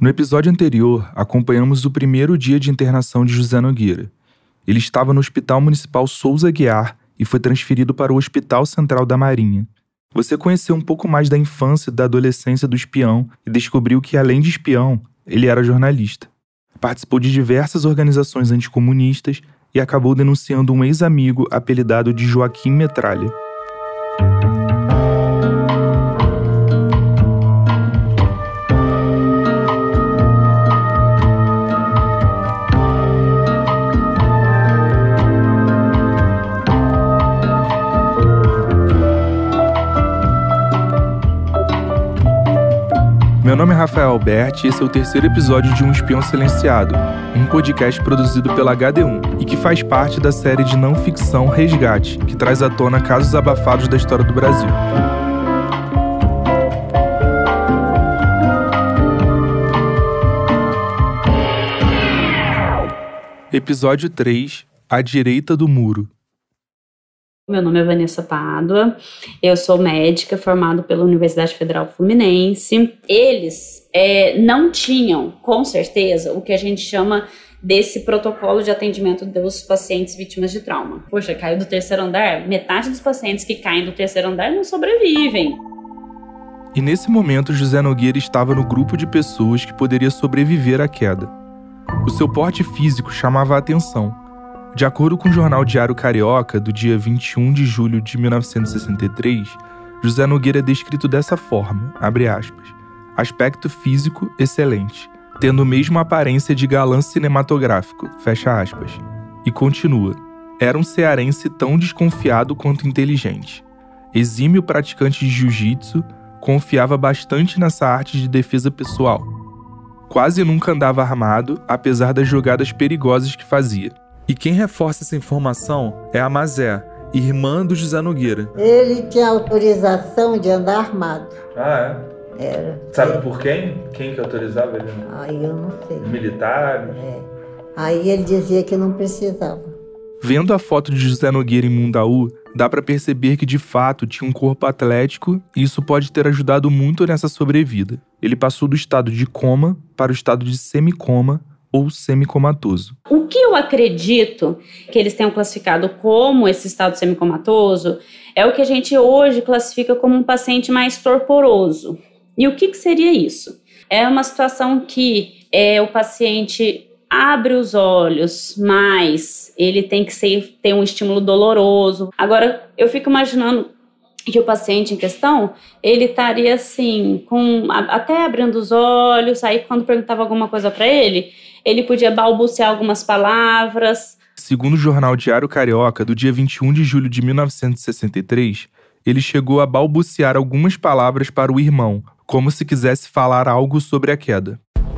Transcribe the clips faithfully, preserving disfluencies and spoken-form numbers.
No episódio anterior, acompanhamos o primeiro dia de internação de José Nogueira. Ele estava no Hospital Municipal Souza Aguiar e foi transferido para o Hospital Central da Marinha. Você conheceu um pouco mais da infância e da adolescência do espião e descobriu que, além de espião, ele era jornalista. Participou de diversas organizações anticomunistas e acabou denunciando um ex-amigo apelidado de Joaquim Metralha. Meu nome é Rafael Alberti e esse é o terceiro episódio de Um Espião Silenciado, um podcast produzido pela H D um e que faz parte da série de não-ficção Resgate, que traz à tona casos abafados da história do Brasil. Episódio três, À Direita do Muro. Meu nome é Vanessa Pádua, eu sou médica formada pela Universidade Federal Fluminense. Eles é, não tinham, com certeza, o que a gente chama desse protocolo de atendimento dos pacientes vítimas de trauma. Poxa, caiu do terceiro andar, metade dos pacientes que caem do terceiro andar não sobrevivem. E nesse momento, José Nogueira estava no grupo de pessoas que poderia sobreviver à queda. O seu porte físico chamava a atenção. De acordo com o jornal Diário Carioca, do dia vinte e um de julho de mil novecentos e sessenta e três, José Nogueira é descrito dessa forma, abre aspas, aspecto físico excelente, tendo mesmo a aparência de galã cinematográfico, fecha aspas, e continua, era um cearense tão desconfiado quanto inteligente. Exímio praticante de jiu-jitsu, confiava bastante nessa arte de defesa pessoal. Quase nunca andava armado, apesar das jogadas perigosas que fazia. E quem reforça essa informação é a Mazé, irmã do José Nogueira. Ele tinha autorização de andar armado. Ah, é? Era. Sabe é. por quem? Quem que autorizava ele? Aí eu não sei. Militares? É. Aí ele dizia que não precisava. Vendo a foto de José Nogueira em Mundaú, dá pra perceber que de fato tinha um corpo atlético e isso pode ter ajudado muito nessa sobrevida. Ele passou do estado de coma para o estado de semicoma, ou semicomatoso. O que eu acredito que eles tenham classificado como esse estado semicomatoso é o que a gente hoje classifica como um paciente mais torporoso. E o que, que seria isso? É uma situação que é, o paciente abre os olhos, mas ele tem que ser, ter um estímulo doloroso. Agora, eu fico imaginando que o paciente em questão, ele estaria assim, com, até abrindo os olhos, aí quando perguntava alguma coisa para ele, ele podia balbuciar algumas palavras. Segundo o jornal Diário Carioca, do dia vinte e um de julho de mil novecentos e sessenta e três, ele chegou a balbuciar algumas palavras para o irmão, como se quisesse falar algo sobre a queda.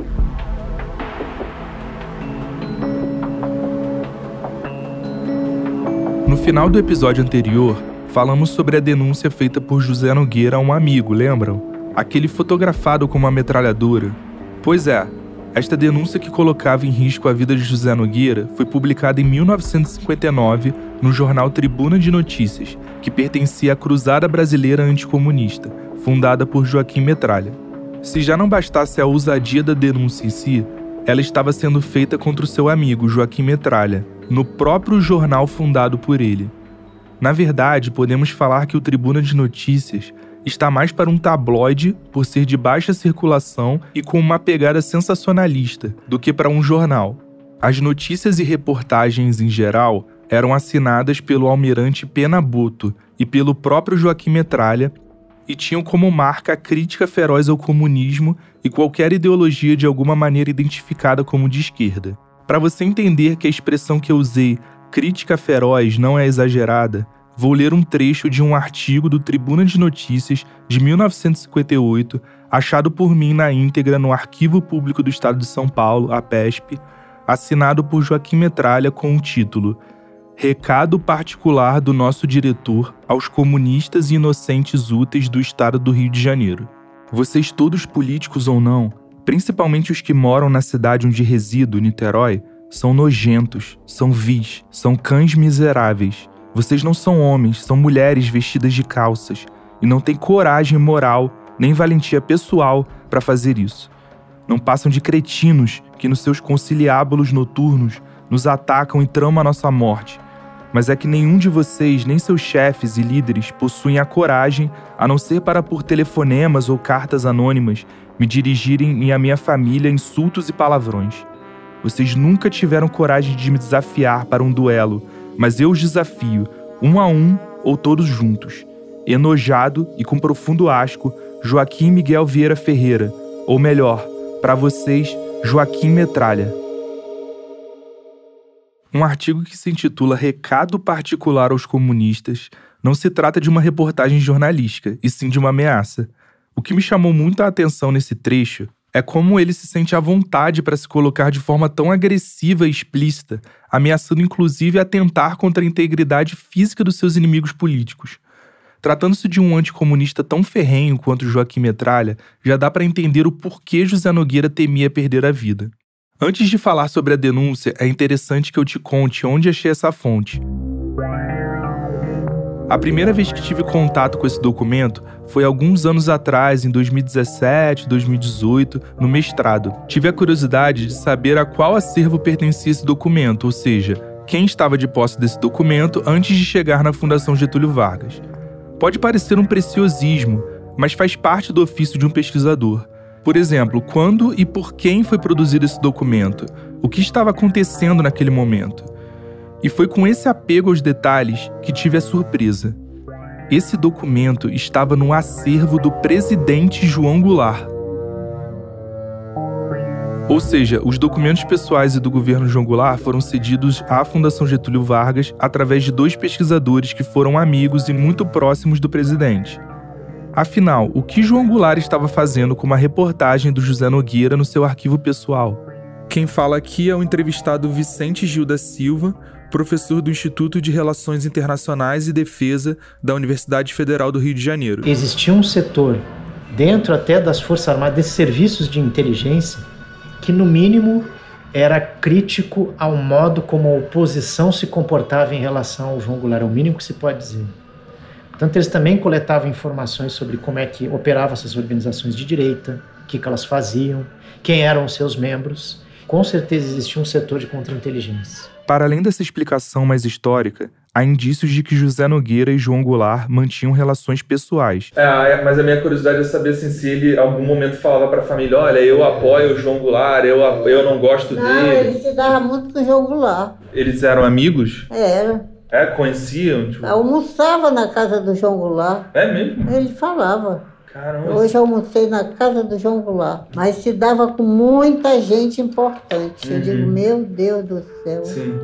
No final do episódio anterior, falamos sobre a denúncia feita por José Nogueira a um amigo, lembram? Aquele fotografado com uma metralhadora. Pois é, esta denúncia que colocava em risco a vida de José Nogueira foi publicada em mil novecentos e cinquenta e nove no jornal Tribuna de Notícias, que pertencia à Cruzada Brasileira Anticomunista, fundada por Joaquim Metralha. Se já não bastasse a ousadia da denúncia em si, ela estava sendo feita contra o seu amigo Joaquim Metralha, no próprio jornal fundado por ele. Na verdade, podemos falar que o Tribuna de Notícias está mais para um tabloide, por ser de baixa circulação e com uma pegada sensacionalista, do que para um jornal. As notícias e reportagens, em geral, eram assinadas pelo almirante Penaboto e pelo próprio Joaquim Metralha e tinham como marca a crítica feroz ao comunismo e qualquer ideologia de alguma maneira identificada como de esquerda. Para você entender que a expressão que eu usei, crítica feroz, não é exagerada, vou ler um trecho de um artigo do Tribuna de Notícias de mil novecentos e cinquenta e oito, achado por mim na íntegra no Arquivo Público do Estado de São Paulo, a PESP, assinado por Joaquim Metralha com o título Recado particular do nosso diretor aos comunistas e inocentes úteis do Estado do Rio de Janeiro. Vocês todos, políticos ou não, principalmente os que moram na cidade onde resido, Niterói, são nojentos, são vis, são cães miseráveis. Vocês não são homens, são mulheres vestidas de calças e não têm coragem moral nem valentia pessoal para fazer isso. não passam de cretinos que nos seus conciliábulos noturnos nos atacam e tramam a nossa morte. Mas é que nenhum de vocês, nem seus chefes e líderes, possuem a coragem, a não ser para por telefonemas ou cartas anônimas, me dirigirem e a minha família insultos e palavrões. Vocês nunca tiveram coragem de me desafiar para um duelo, mas eu os desafio, um a um ou todos juntos. Enojado e com profundo asco, Joaquim Miguel Vieira Ferreira, ou melhor, para vocês, Joaquim Metralha. Um artigo que se intitula Recado Particular aos Comunistas não se trata de uma reportagem jornalística, e sim de uma ameaça. O que me chamou muito a atenção nesse trecho é como ele se sente à vontade para se colocar de forma tão agressiva e explícita, ameaçando inclusive atentar contra a integridade física dos seus inimigos políticos. Tratando-se de um anticomunista tão ferrenho quanto Joaquim Metralha, já dá para entender o porquê José Nogueira temia perder a vida. Antes de falar sobre a denúncia, é interessante que eu te conte onde achei essa fonte. A primeira vez que tive contato com esse documento foi alguns anos atrás, em dois mil e dezessete, dois mil e dezoito, no mestrado. Tive a curiosidade de saber a qual acervo pertencia esse documento, ou seja, quem estava de posse desse documento antes de chegar na Fundação Getúlio Vargas. Pode parecer um preciosismo, mas faz parte do ofício de um pesquisador. Por exemplo, quando e por quem foi produzido esse documento? O que estava acontecendo naquele momento? E foi com esse apego aos detalhes que tive a surpresa. Esse documento estava no acervo do presidente João Goulart. Ou seja, os documentos pessoais e do governo João Goulart foram cedidos à Fundação Getúlio Vargas através de dois pesquisadores que foram amigos e muito próximos do presidente. Afinal, o que João Goulart estava fazendo com uma reportagem do José Nogueira no seu arquivo pessoal? Quem fala aqui é o entrevistado Vicente Gil da Silva, professor do Instituto de Relações Internacionais e Defesa da Universidade Federal do Rio de Janeiro. Existia um setor, dentro até das Forças Armadas, desses serviços de inteligência, que no mínimo era crítico ao modo como a oposição se comportava em relação ao João Goulart, é o mínimo que se pode dizer. Portanto, eles também coletavam informações sobre como é que operavam essas organizações de direita, o que, que elas faziam, quem eram os seus membros. Com certeza existia um setor de contra-inteligência. Para além dessa explicação mais histórica, há indícios de que José Nogueira e João Goulart mantinham relações pessoais. É, mas a minha curiosidade é saber assim, se ele em algum momento falava para a família, olha, eu apoio o João Goulart, eu, eu não gosto não, dele. Não, ele se dava muito com o João Goulart. Eles eram amigos? Era. É, conheciam? Tipo... Almoçava na casa do João Goulart. É mesmo? Ele falava. Caramba. Hoje eu almocei na casa do João Goulart. Mas se dava com muita gente importante. Uhum. Eu digo, meu Deus do céu. Sim.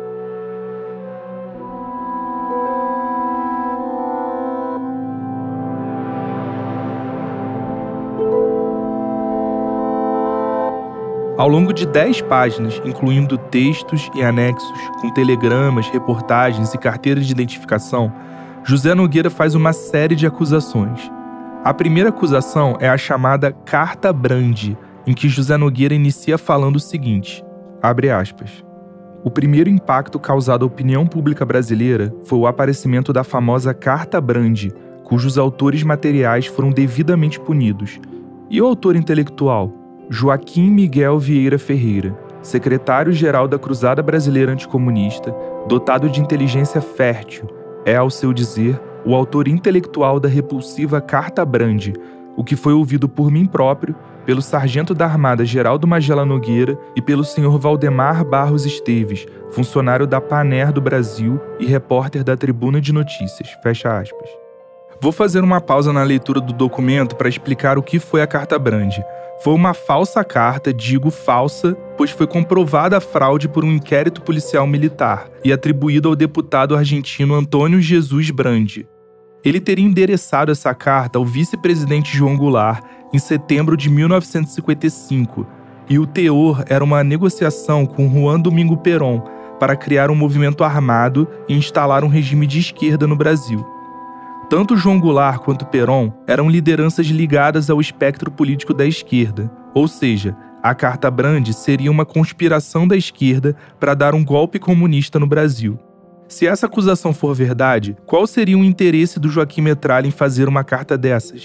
Ao longo de dez páginas, incluindo textos e anexos, com telegramas, reportagens e carteiras de identificação, José Nogueira faz uma série de acusações. A primeira acusação é a chamada Carta Brandi, em que José Nogueira inicia falando o seguinte, abre aspas, o primeiro impacto causado à opinião pública brasileira foi o aparecimento da famosa Carta Brandi, cujos autores materiais foram devidamente punidos. E o autor intelectual? Joaquim Miguel Vieira Ferreira, secretário-geral da Cruzada Brasileira Anticomunista, dotado de inteligência fértil, é, ao seu dizer, o autor intelectual da repulsiva Carta Brandi, o que foi ouvido por mim próprio, pelo sargento da Armada Geraldo Magela Nogueira e pelo senhor Valdemar Barros Esteves, funcionário da Paner do Brasil e repórter da Tribuna de Notícias. Fecha aspas. Vou fazer uma pausa na leitura do documento para explicar o que foi a Carta Brandi. Foi uma falsa carta, digo falsa, pois foi comprovada a fraude por um inquérito policial militar e atribuído ao deputado argentino Antônio Jesus Brandi. Ele teria endereçado essa carta ao vice-presidente João Goulart em setembro de mil novecentos e cinquenta e cinco, e o teor era uma negociação com Juan Domingo Perón para criar um movimento armado e instalar um regime de esquerda no Brasil. Tanto João Goulart quanto Perón eram lideranças ligadas ao espectro político da esquerda, ou seja, a Carta Brandi seria uma conspiração da esquerda para dar um golpe comunista no Brasil. Se essa acusação for verdade, qual seria o interesse do Joaquim Metralha em fazer uma carta dessas?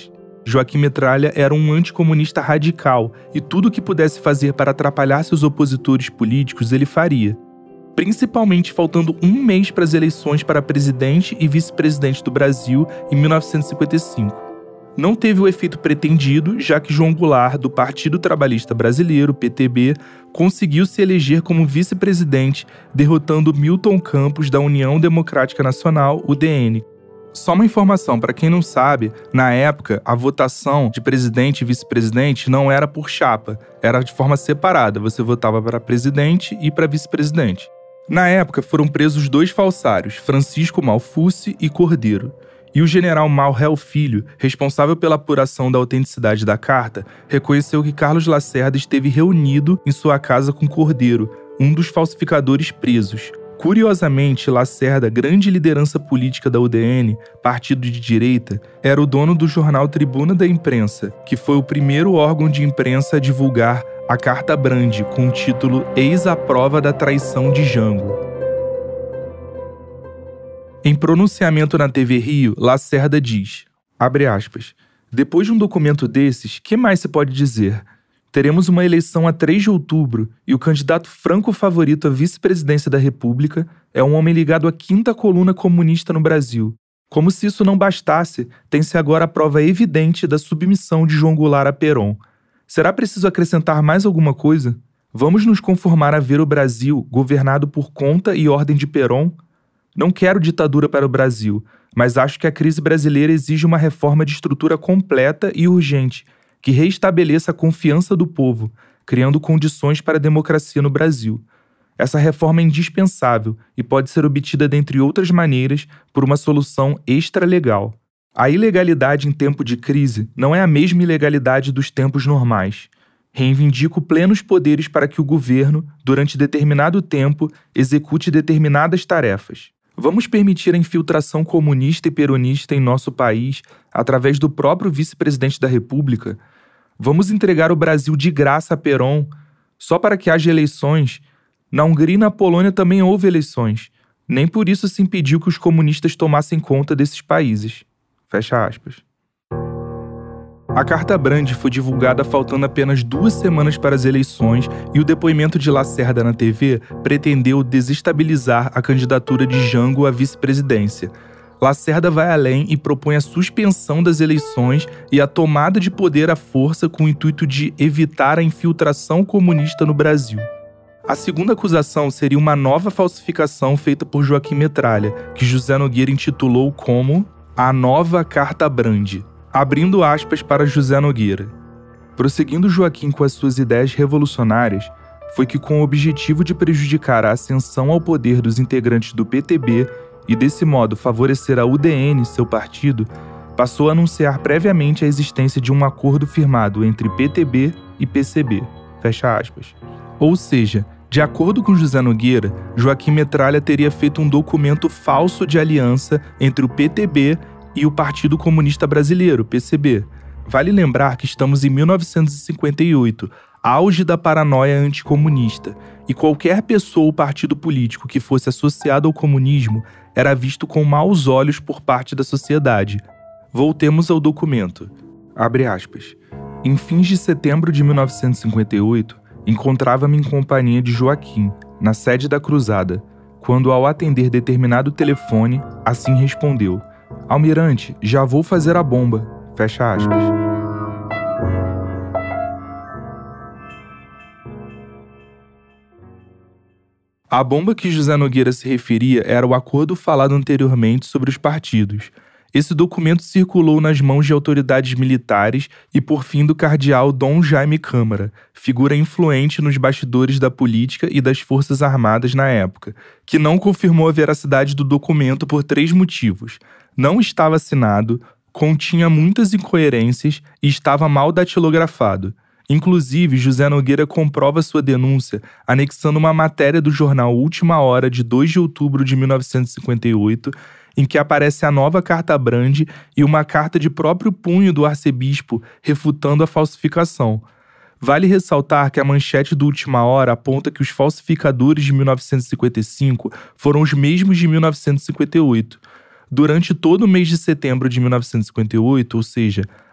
Joaquim Metralha era um anticomunista radical e tudo o que pudesse fazer para atrapalhar seus opositores políticos ele faria. Principalmente faltando um mês para as eleições para presidente e vice-presidente do Brasil em mil novecentos e cinquenta e cinco. Não teve o efeito pretendido, já que João Goulart, do Partido Trabalhista Brasileiro, P T B, conseguiu se eleger como vice-presidente, derrotando Milton Campos, da União Democrática Nacional, U D N. Só uma informação, para quem não sabe, na época, a votação de presidente e vice-presidente não era por chapa, era de forma separada, você votava para presidente e para vice-presidente. Na época, foram presos dois falsários, Francisco Malfucci e Cordeiro. E o general Malhel Filho, responsável pela apuração da autenticidade da carta, reconheceu que Carlos Lacerda esteve reunido em sua casa com Cordeiro, um dos falsificadores presos. Curiosamente, Lacerda, grande liderança política da U D N, partido de direita, era o dono do jornal Tribuna da Imprensa, que foi o primeiro órgão de imprensa a divulgar a Carta Brandi, com o título Eis a prova da traição de Jango. Em pronunciamento na T V Rio, Lacerda diz, abre aspas, depois de um documento desses, que mais se pode dizer? Teremos uma eleição a três de outubro e o candidato franco favorito à vice-presidência da República é um homem ligado à quinta coluna comunista no Brasil. Como se isso não bastasse, tem-se agora a prova evidente da submissão de João Goulart a Perón. Será preciso acrescentar mais alguma coisa? Vamos nos conformar a ver o Brasil governado por conta e ordem de Perón? Não quero ditadura para o Brasil, mas acho que a crise brasileira exige uma reforma de estrutura completa e urgente, que reestabeleça a confiança do povo, criando condições para a democracia no Brasil. Essa reforma é indispensável e pode ser obtida, dentre outras maneiras, por uma solução extralegal. A ilegalidade em tempo de crise não é a mesma ilegalidade dos tempos normais. Reivindico plenos poderes para que o governo, durante determinado tempo, execute determinadas tarefas. Vamos permitir a infiltração comunista e peronista em nosso país através do próprio vice-presidente da República? Vamos entregar o Brasil de graça a Perón só para que haja eleições? Na Hungria e na Polônia também houve eleições. Nem por isso se impediu que os comunistas tomassem conta desses países. Fecha aspas. A Carta Brandi foi divulgada faltando apenas duas semanas para as eleições e o depoimento de Lacerda na T V pretendeu desestabilizar a candidatura de Jango à vice-presidência. Lacerda vai além e propõe a suspensão das eleições e a tomada de poder à força com o intuito de evitar a infiltração comunista no Brasil. A segunda acusação seria uma nova falsificação feita por Joaquim Metralha, que José Nogueira intitulou como A Nova Carta Brandi. Abrindo aspas para José Nogueira. Prosseguindo Joaquim com as suas ideias revolucionárias, foi que com o objetivo de prejudicar a ascensão ao poder dos integrantes do P T B e desse modo favorecer a U D N, seu partido, passou a anunciar previamente a existência de um acordo firmado entre P T B e P C B. Fecha aspas. Ou seja, de acordo com José Nogueira, Joaquim Metralha teria feito um documento falso de aliança entre o P T B e o Partido Comunista Brasileiro, P C B. Vale lembrar que estamos em mil novecentos e cinquenta e oito, auge da paranoia anticomunista, e qualquer pessoa ou partido político que fosse associado ao comunismo era visto com maus olhos por parte da sociedade. Voltemos ao documento. Abre aspas. Em fins de setembro de mil novecentos e cinquenta e oito, encontrava-me em companhia de Joaquim, na sede da Cruzada, quando, ao atender determinado telefone, assim respondeu: Almirante, já vou fazer a bomba. Fecha aspas. A bomba que José Nogueira se referia era o acordo falado anteriormente sobre os partidos. Esse documento circulou nas mãos de autoridades militares e, por fim, do cardeal Dom Jaime Câmara, figura influente nos bastidores da política e das Forças Armadas na época, que não confirmou a veracidade do documento por três motivos. Não estava assinado, continha muitas incoerências e estava mal datilografado. Inclusive, José Nogueira comprova sua denúncia anexando uma matéria do jornal Última Hora de dois de outubro de mil novecentos e cinquenta e oito, em que aparece a nova Carta Brandi e uma carta de próprio punho do arcebispo refutando a falsificação. Vale ressaltar que a manchete do Última Hora aponta que os falsificadores de mil novecentos e cinquenta e cinco foram os mesmos de mil novecentos e cinquenta e oito. Durante todo o mês de setembro de mil novecentos e cinquenta e oito, ou seja,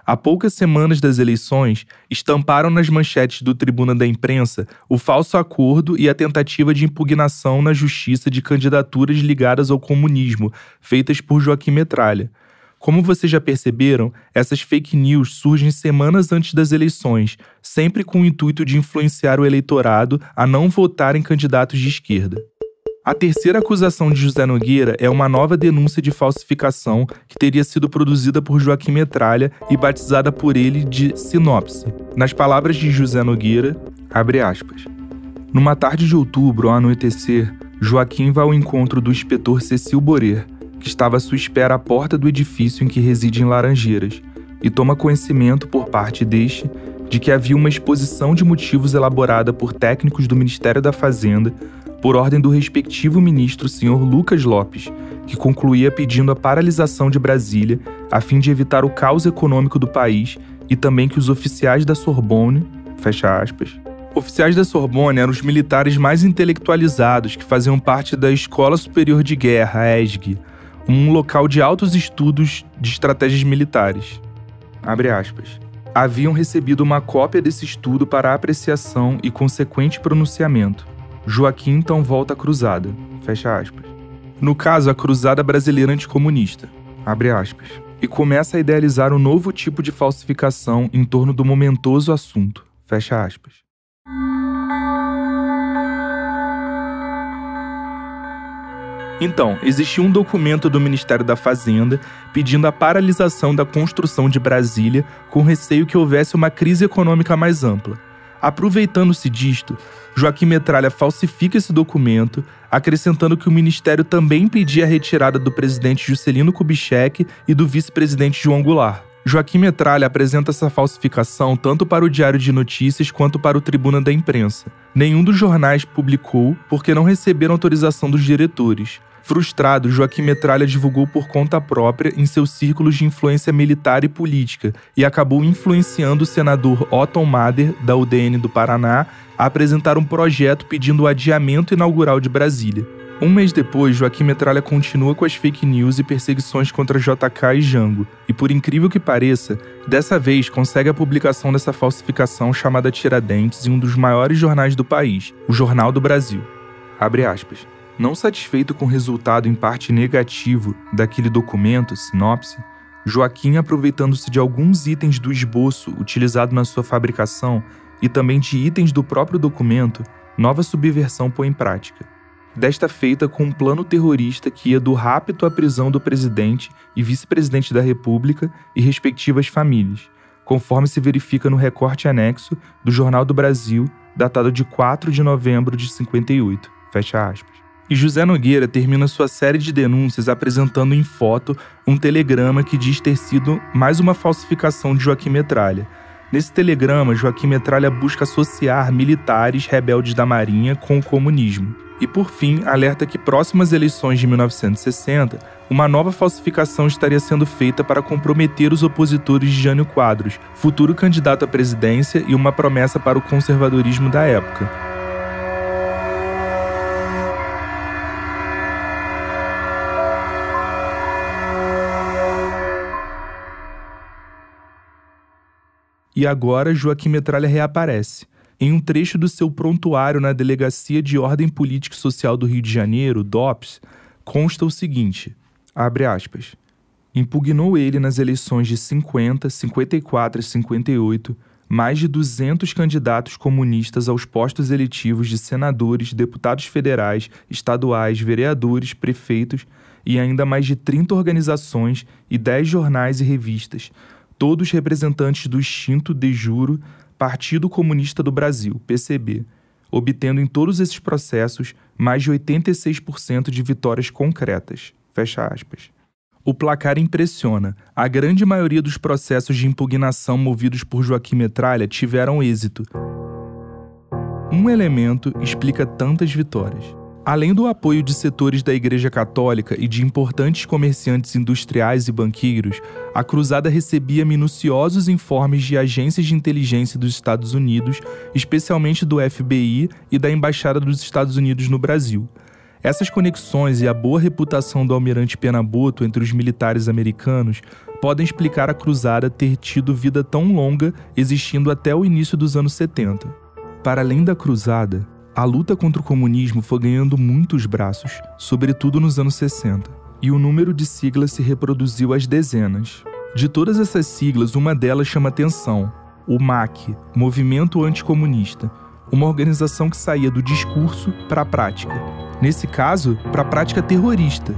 há poucas semanas das eleições, estamparam nas manchetes do Tribuna da Imprensa o falso acordo e a tentativa de impugnação na justiça de candidaturas ligadas ao comunismo, feitas por Joaquim Metralha. Como vocês já perceberam, essas fake news surgem semanas antes das eleições, sempre com o intuito de influenciar o eleitorado a não votar em candidatos de esquerda. A terceira acusação de José Nogueira é uma nova denúncia de falsificação que teria sido produzida por Joaquim Metralha e batizada por ele de sinopse. Nas palavras de José Nogueira, abre aspas, numa tarde de outubro, ao anoitecer, Joaquim vai ao encontro do inspetor Cecil Borer, que estava à sua espera à porta do edifício em que reside em Laranjeiras, e toma conhecimento por parte deste de que havia uma exposição de motivos elaborada por técnicos do Ministério da Fazenda por ordem do respectivo ministro senhor Lucas Lopes, que concluía pedindo a paralisação de Brasília a fim de evitar o caos econômico do país e também que os oficiais da Sorbonne, fecha aspas, oficiais da Sorbonne eram os militares mais intelectualizados que faziam parte da Escola Superior de Guerra, a E S G, um local de altos estudos de estratégias militares. Abre aspas. Haviam recebido uma cópia desse estudo para apreciação e consequente pronunciamento. Joaquim então volta à cruzada. Fecha aspas. No caso, a cruzada brasileira anticomunista. Abre aspas. E começa a idealizar um novo tipo de falsificação em torno do momentoso assunto. Fecha aspas. Então, existia um documento do Ministério da Fazenda pedindo a paralisação da construção de Brasília com receio que houvesse uma crise econômica mais ampla. Aproveitando-se disto, Joaquim Metralha falsifica esse documento, acrescentando que o Ministério também pedia a retirada do presidente Juscelino Kubitschek e do vice-presidente João Goulart. Joaquim Metralha apresenta essa falsificação tanto para o Diário de Notícias quanto para o Tribuna da Imprensa. Nenhum dos jornais publicou porque não receberam autorização dos diretores. Frustrado, Joaquim Metralha divulgou por conta própria em seus círculos de influência militar e política e acabou influenciando o senador Otton Mader, da U D N do Paraná, a apresentar um projeto pedindo o adiamento inaugural de Brasília. Um mês depois, Joaquim Metralha continua com as fake news e perseguições contra J K e Jango, e por incrível que pareça, dessa vez consegue a publicação dessa falsificação chamada Tiradentes em um dos maiores jornais do país, o Jornal do Brasil. Abre aspas. Não satisfeito com o resultado em parte negativo daquele documento, sinopse, Joaquim, aproveitando-se de alguns itens do esboço utilizado na sua fabricação e também de itens do próprio documento, nova subversão põe em prática. Desta feita com um plano terrorista que ia do rapto à prisão do presidente e vice-presidente da República e respectivas famílias, conforme se verifica no recorte anexo do Jornal do Brasil, datado de quatro de novembro de cinquenta e oito, fecha aspas. E José Nogueira termina sua série de denúncias apresentando em foto um telegrama que diz ter sido mais uma falsificação de Joaquim Metralha. Nesse telegrama, Joaquim Metralha busca associar militares rebeldes da Marinha com o comunismo. E, por fim, alerta que próximas eleições de mil novecentos e sessenta, uma nova falsificação estaria sendo feita para comprometer os opositores de Jânio Quadros, futuro candidato à presidência e uma promessa para o conservadorismo da época. E agora Joaquim Metralha reaparece. Em um trecho do seu prontuário na Delegacia de Ordem Política e Social do Rio de Janeiro, D O P S, consta o seguinte, abre aspas, impugnou ele nas eleições de cinquenta, cinquenta e quatro e cinquenta e oito mais de duzentos candidatos comunistas aos postos eletivos de senadores, deputados federais, estaduais, vereadores, prefeitos e ainda mais de trinta organizações e dez jornais e revistas, todos representantes do extinto de jure Partido Comunista do Brasil, P C B, obtendo em todos esses processos mais de oitenta e seis por cento de vitórias concretas. Fecha aspas. O placar impressiona. A grande maioria dos processos de impugnação movidos por Joaquim Metralha tiveram êxito. Um elemento explica tantas vitórias. Além do apoio de setores da Igreja Católica e de importantes comerciantes industriais e banqueiros, a cruzada recebia minuciosos informes de agências de inteligência dos Estados Unidos, especialmente do F B I e da Embaixada dos Estados Unidos no Brasil. Essas conexões e a boa reputação do almirante Pena-Botto entre os militares americanos podem explicar a cruzada ter tido vida tão longa, existindo até o início dos anos setenta. Para além da cruzada, a luta contra o comunismo foi ganhando muitos braços, sobretudo nos anos sessenta, e o número de siglas se reproduziu às dezenas. De todas essas siglas, uma delas chama atenção: o M A C, Movimento Anticomunista, uma organização que saía do discurso para a prática. Nesse caso, para a prática terrorista.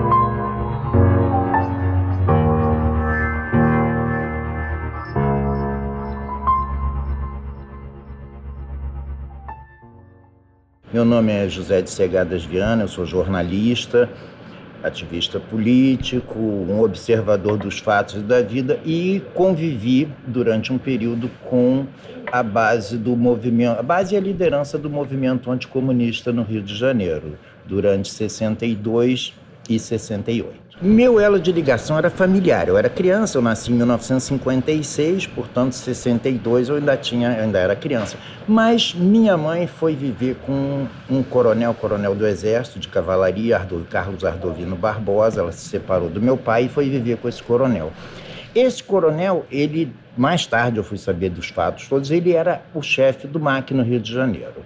Meu nome é José de Segadas Viana, eu sou jornalista, ativista político, um observador dos fatos da vida e convivi durante um período com a base do movimento, a base e a liderança do movimento anticomunista no Rio de Janeiro, durante sessenta e dois e sessenta e oito. Meu elo de ligação era familiar. Eu era criança, eu nasci em mil novecentos e cinquenta e seis, portanto, em sessenta e dois eu ainda tinha, eu ainda era criança. Mas minha mãe foi viver com um coronel, coronel do Exército de Cavalaria, Ardo, Carlos Ardovino Barbosa. Ela se separou do meu pai e foi viver com esse coronel. Esse coronel, ele, mais tarde eu fui saber dos fatos todos, ele era o chefe do M A C no Rio de Janeiro.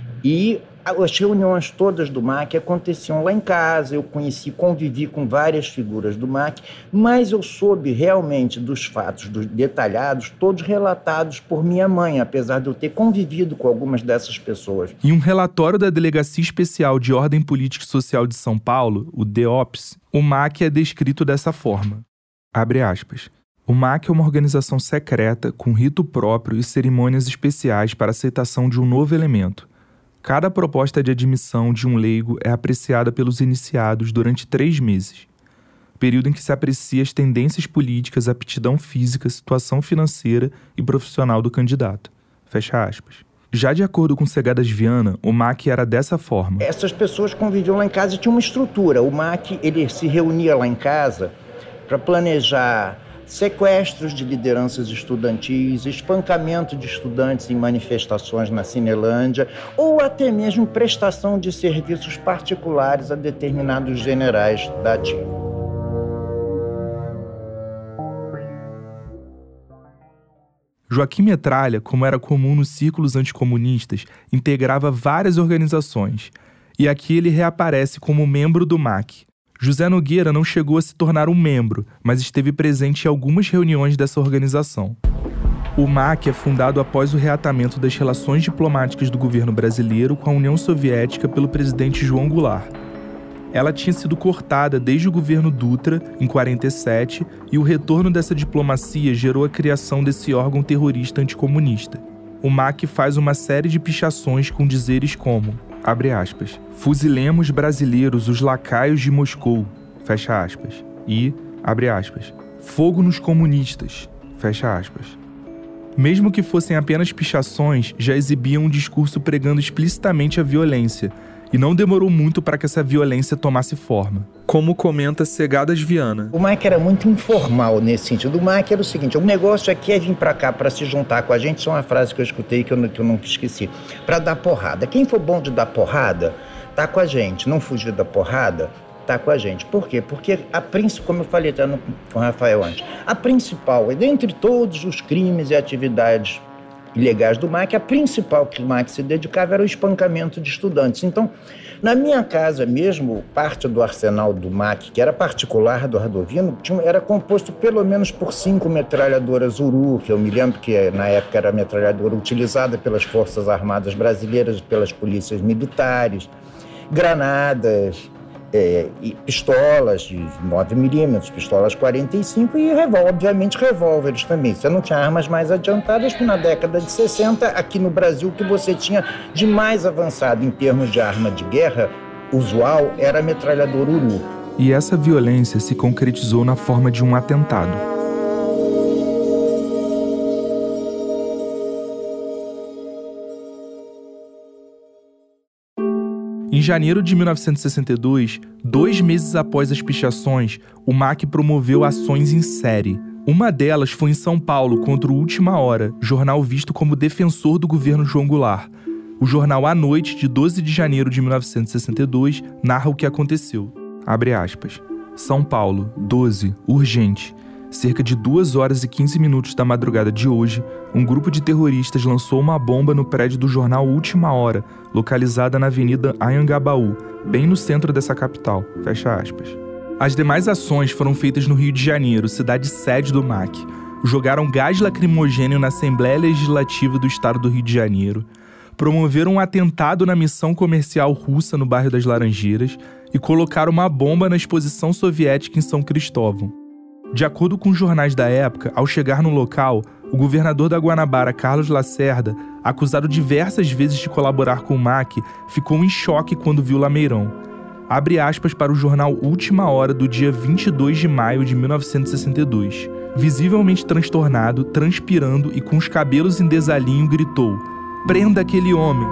E as reuniões todas do M A C aconteciam lá em casa, eu conheci, convivi com várias figuras do M A C, mas eu soube realmente dos fatos dos detalhados, todos relatados por minha mãe, apesar de eu ter convivido com algumas dessas pessoas. Em um relatório da Delegacia Especial de Ordem Política e Social de São Paulo, o DEOPS, o M A C é descrito dessa forma. Abre aspas. O M A C é uma organização secreta com rito próprio e cerimônias especiais para aceitação de um novo elemento. Cada proposta de admissão de um leigo é apreciada pelos iniciados durante três meses, período em que se aprecia as tendências políticas, aptidão física, situação financeira e profissional do candidato. Fecha aspas. Já de acordo com Segadas Viana, o M A C era dessa forma. Essas pessoas conviviam lá em casa e tinha uma estrutura. O M A C ele se reunia lá em casa para planejar sequestros de lideranças estudantis, espancamento de estudantes em manifestações na Cinelândia ou até mesmo prestação de serviços particulares a determinados generais da ativa. Joaquim Metralha, como era comum nos círculos anticomunistas, integrava várias organizações, e aqui ele reaparece como membro do M A C. José Nogueira não chegou a se tornar um membro, mas esteve presente em algumas reuniões dessa organização. O M A C é fundado após o reatamento das relações diplomáticas do governo brasileiro com a União Soviética pelo presidente João Goulart. Ela tinha sido cortada desde o governo Dutra, em quarenta e sete, e o retorno dessa diplomacia gerou a criação desse órgão terrorista anticomunista. O M A C faz uma série de pichações com dizeres como, abre aspas, fuzilemos brasileiros os lacaios de Moscou, fecha aspas, e, abre aspas, fogo nos comunistas, fecha aspas. Mesmo que fossem apenas pichações, já exibiam um discurso pregando explicitamente a violência, e não demorou muito para que essa violência tomasse forma. Como comenta Segadas Viana. O M A C era muito informal nesse sentido. O M A C era o seguinte, o negócio aqui é vir para cá para se juntar com a gente, isso é uma frase que eu escutei que eu, que eu nunca esqueci, para dar porrada. Quem for bom de dar porrada, tá com a gente. Não fugir da porrada, tá com a gente. Por quê? Porque a principal, como eu falei até no, com o Rafael antes, a principal, dentre todos os crimes e atividades ilegais do M A C, a principal que o M A C se dedicava era o espancamento de estudantes. Então, na minha casa mesmo, parte do arsenal do M A C, que era particular do Ardovino, tinha, era composto pelo menos por cinco metralhadoras Uru, que eu me lembro que na época era a metralhadora utilizada pelas Forças Armadas Brasileiras, pelas polícias militares, granadas, É, e pistolas de nove milímetros, pistolas quarenta e cinco e, revol- obviamente, revólveres também. Você não tinha armas mais adiantadas que na década de sessenta, aqui no Brasil, o que você tinha de mais avançado em termos de arma de guerra usual era a metralhadora Uru. E essa violência se concretizou na forma de um atentado. Em janeiro de mil novecentos e sessenta e dois, dois meses após as pichações, o M A C promoveu ações em série. Uma delas foi em São Paulo contra o Última Hora, jornal visto como defensor do governo João Goulart. O jornal A Noite, de doze de janeiro de mil novecentos e sessenta e dois, narra o que aconteceu. Abre aspas. São Paulo, doze, urgente. Cerca de duas horas e quinze minutos da madrugada de hoje, um grupo de terroristas lançou uma bomba no prédio do jornal Última Hora, localizada na Avenida Anhangabaú, bem no centro dessa capital. Fecha aspas. As demais ações foram feitas no Rio de Janeiro, cidade sede do M A C. Jogaram gás lacrimogêneo na Assembleia Legislativa do Estado do Rio de Janeiro, promoveram um atentado na missão comercial russa no bairro das Laranjeiras e colocaram uma bomba na exposição soviética em São Cristóvão. De acordo com os jornais da época, ao chegar no local, o governador da Guanabara, Carlos Lacerda, acusado diversas vezes de colaborar com o M A C, ficou em choque quando viu Lameirão. Abre aspas para o jornal Última Hora do dia vinte e dois de maio de mil novecentos e sessenta e dois. Visivelmente transtornado, transpirando e com os cabelos em desalinho, gritou: "Prenda aquele homem!"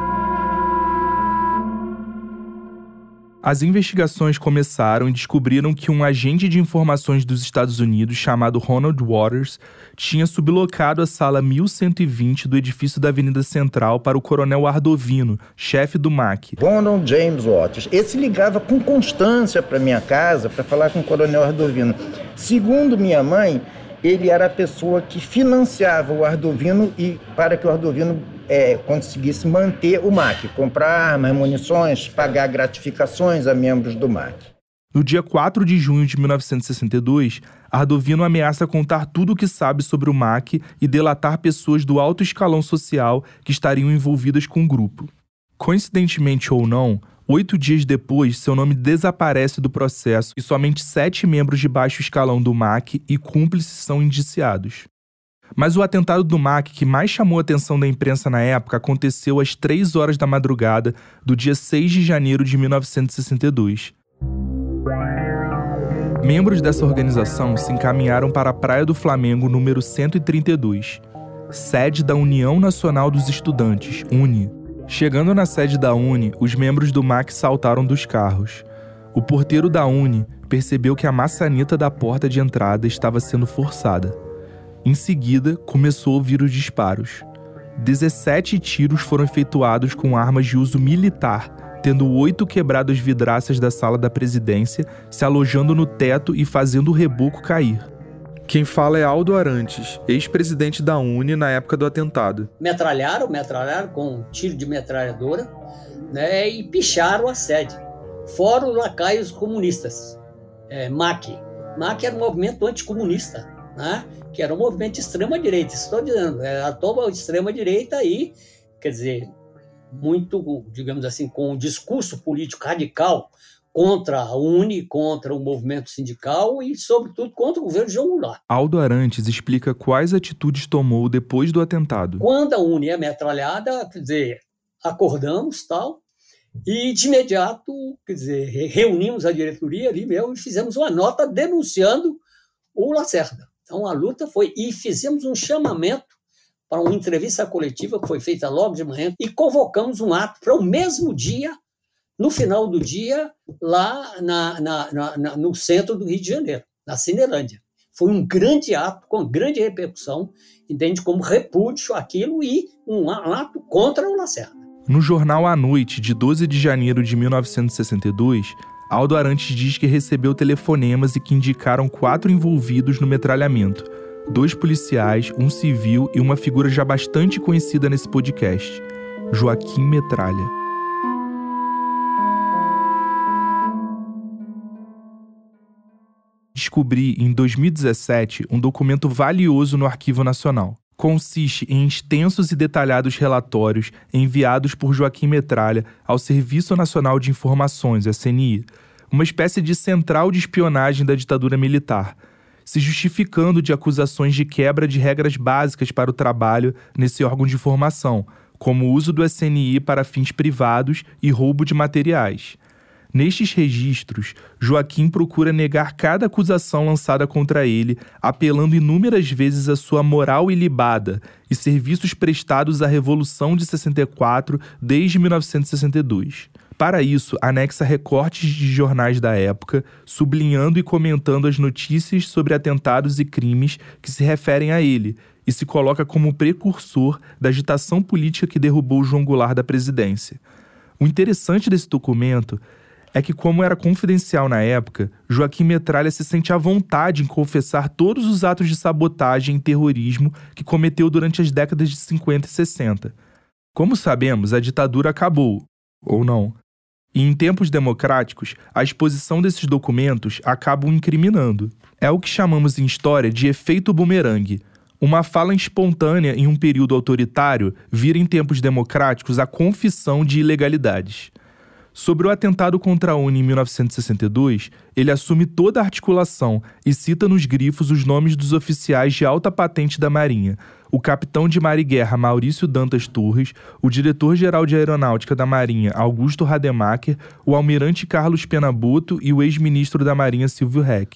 As investigações começaram e descobriram que um agente de informações dos Estados Unidos, chamado Ronald Waters, tinha sublocado a sala mil cento e vinte do edifício da Avenida Central para o coronel Ardovino, chefe do M A C. Ronald James Waters. Esse ligava com constância para minha casa para falar com o coronel Ardovino. Segundo minha mãe, ele era a pessoa que financiava o Ardovino e para que o Ardovino é, conseguisse manter o M A C, comprar armas, munições, pagar gratificações a membros do M A C. No dia quatro de junho de mil novecentos e sessenta e dois, Ardovino ameaça contar tudo o que sabe sobre o M A C e delatar pessoas do alto escalão social que estariam envolvidas com o grupo. Coincidentemente ou não, oito dias depois, seu nome desaparece do processo e somente sete membros de baixo escalão do M A C e cúmplices são indiciados. Mas o atentado do M A C que mais chamou a atenção da imprensa na época aconteceu às três horas da madrugada do dia seis de janeiro de mil novecentos e sessenta e dois. Membros dessa organização se encaminharam para a Praia do Flamengo número cento e trinta e dois, sede da União Nacional dos Estudantes, U N E. Chegando na sede da U N E, os membros do M A C saltaram dos carros. O porteiro da U N E percebeu que a maçaneta da porta de entrada estava sendo forçada. Em seguida, começou a ouvir os disparos. dezessete tiros foram efetuados com armas de uso militar, tendo oito quebrado as vidraças da sala da presidência, se alojando no teto e fazendo o reboco cair. Quem fala é Aldo Arantes, ex-presidente da U N E na época do atentado. Metralharam, metralharam com um tiro de metralhadora, né, e picharam a sede. Fora os lacaios comunistas. É, M A C. M A C era um movimento anticomunista, né, que era um movimento de extrema-direita. Estou dizendo, era a toma de extrema-direita aí, quer dizer, muito, digamos assim, com um discurso político radical contra a U N E, contra o movimento sindical e, sobretudo, contra o governo de João Goulart. Aldo Arantes explica quais atitudes tomou depois do atentado. Quando a U N E é metralhada, quer dizer, acordamos, tal, e de imediato, quer dizer, reunimos a diretoria ali mesmo e fizemos uma nota denunciando o Lacerda. Então, a luta foi, e fizemos um chamamento para uma entrevista coletiva que foi feita logo de manhã e convocamos um ato para o mesmo dia, no final do dia, lá na, na, na, na, no centro do Rio de Janeiro, na Cinelândia. Foi um grande ato, com grande repercussão, entende, como repúdio àquilo e um ato contra o Lacerda. No jornal A Noite, de doze de janeiro de mil novecentos e sessenta e dois, Aldo Arantes diz que recebeu telefonemas e que indicaram quatro envolvidos no metralhamento, dois policiais, um civil e uma figura já bastante conhecida nesse podcast, Joaquim Metralha. Descobri, em dois mil e dezessete, um documento valioso no Arquivo Nacional. Consiste em extensos e detalhados relatórios enviados por Joaquim Metralha ao Serviço Nacional de Informações, a C N I, uma espécie de central de espionagem da ditadura militar, se justificando de acusações de quebra de regras básicas para o trabalho nesse órgão de informação, como o uso do S N I para fins privados e roubo de materiais. Nestes registros, Joaquim procura negar cada acusação lançada contra ele, apelando inúmeras vezes à sua moral ilibada e serviços prestados à Revolução de sessenta e quatro desde mil novecentos e sessenta e dois. Para isso, anexa recortes de jornais da época, sublinhando e comentando as notícias sobre atentados e crimes que se referem a ele, e se coloca como precursor da agitação política que derrubou João Goulart da presidência. O interessante desse documento é que, como era confidencial na época, Joaquim Metralha se sente à vontade em confessar todos os atos de sabotagem e terrorismo que cometeu durante as décadas de cinquenta e sessenta. Como sabemos, a ditadura acabou, ou não. E em tempos democráticos, a exposição desses documentos acaba o incriminando. É o que chamamos em história de efeito bumerangue. Uma fala espontânea em um período autoritário vira em tempos democráticos a confissão de ilegalidades. Sobre o atentado contra a UNE em mil novecentos e sessenta e dois, ele assume toda a articulação e cita nos grifos os nomes dos oficiais de alta patente da Marinha, o capitão de mar e guerra Maurício Dantas Torres, o diretor-geral de aeronáutica da Marinha Augusto Rademacher, o almirante Carlos Penabuto e o ex-ministro da Marinha Silvio Reck.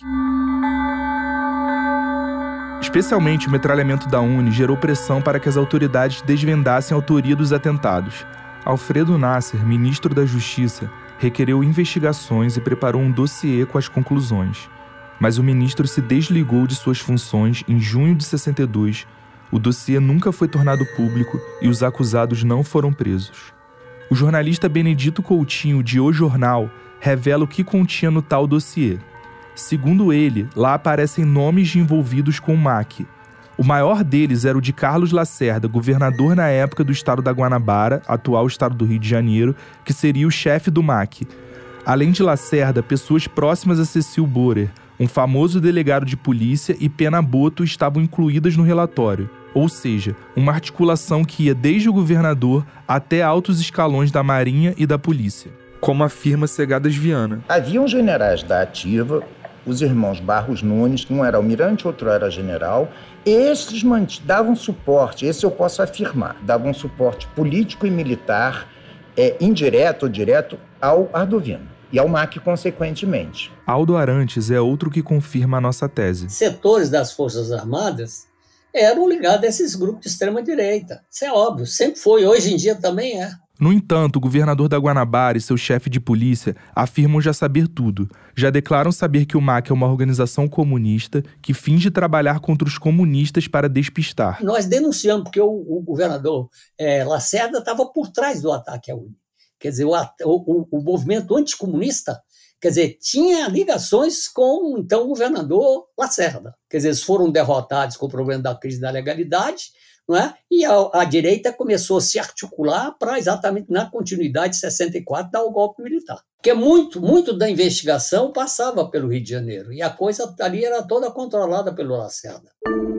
Especialmente o metralhamento da UNE gerou pressão para que as autoridades desvendassem a autoria dos atentados. Alfredo Nasser, ministro da Justiça, requereu investigações e preparou um dossiê com as conclusões. Mas o ministro se desligou de suas funções em junho de sessenta e dois. O dossiê nunca foi tornado público e os acusados não foram presos. O jornalista Benedito Coutinho, de O Jornal, revela o que continha no tal dossiê. Segundo ele, lá aparecem nomes de envolvidos com o M A C. O maior deles era o de Carlos Lacerda, governador na época do estado da Guanabara, atual estado do Rio de Janeiro, que seria o chefe do M A C. Além de Lacerda, pessoas próximas a Cecil Borer, um famoso delegado de polícia, e Penabuto estavam incluídas no relatório. Ou seja, uma articulação que ia desde o governador até altos escalões da Marinha e da polícia. Como afirma Segadas Viana. Haviam generais da ativa, os irmãos Barros Nunes, que um era almirante, outro era general. Esses davam suporte, esse eu posso afirmar, davam suporte político e militar, é, indireto ou direto, ao Ardovino e ao M A C, consequentemente. Aldo Arantes é outro que confirma a nossa tese. Setores das Forças Armadas eram ligados a esses grupos de extrema-direita. Isso é óbvio, sempre foi, hoje em dia também é. No entanto, o governador da Guanabara e seu chefe de polícia afirmam já saber tudo. Já declaram saber que o M A C é uma organização comunista que finge trabalhar contra os comunistas para despistar. Nós denunciamos porque o, o governador é, Lacerda estava por trás do ataque à UNE. Quer dizer, o, o, o movimento anticomunista, quer dizer, tinha ligações com, então, o governador Lacerda. Quer dizer, eles foram derrotados com o problema da crise da legalidade, não é? E a, a direita começou a se articular para exatamente na continuidade de sessenta e quatro dar o golpe militar. Porque muito, muito da investigação passava pelo Rio de Janeiro e a coisa ali era toda controlada pelo Lacerda.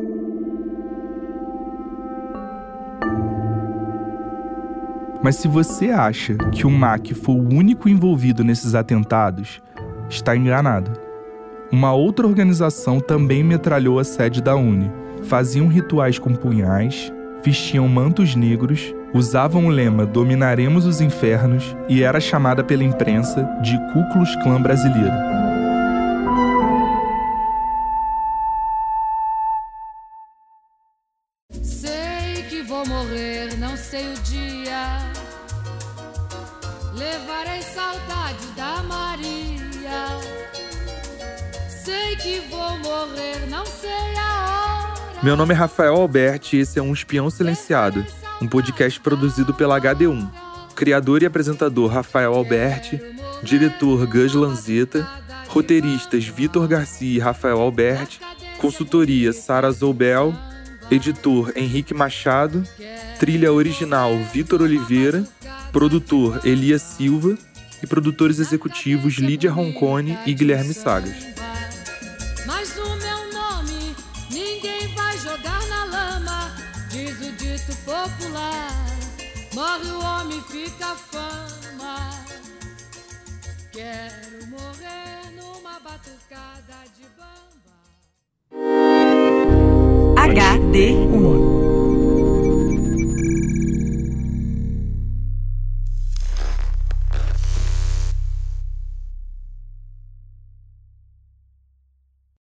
Mas se você acha que o M A C foi o único envolvido nesses atentados, está enganado. Uma outra organização também metralhou a sede da UNE. Faziam rituais com punhais, vestiam mantos negros, usavam o lema "Dominaremos os infernos" e era chamada pela imprensa de Ku Klux Klan brasileira. Sei que vou morrer, não sei o dia. Levarei saudade da Maria. Sei que vou morrer, não sei a hora. Meu nome é Rafael Alberti e esse é Um Espião Silenciado, um podcast produzido pela H D um. Criador e apresentador Rafael Alberti, diretor Gus Lanzetta, roteiristas Vitor Garcia e Rafael Alberti, consultoria Sara Zoubel, editor Henrique Machado, trilha original Vitor Oliveira, produtor Elias Silva e produtores executivos Lídia Roncone e Guilherme Sagas. Mas o meu nome ninguém vai jogar na lama, diz o dito popular. Morre o homem, fica a fama. Quero morrer numa batucada de bamba. H D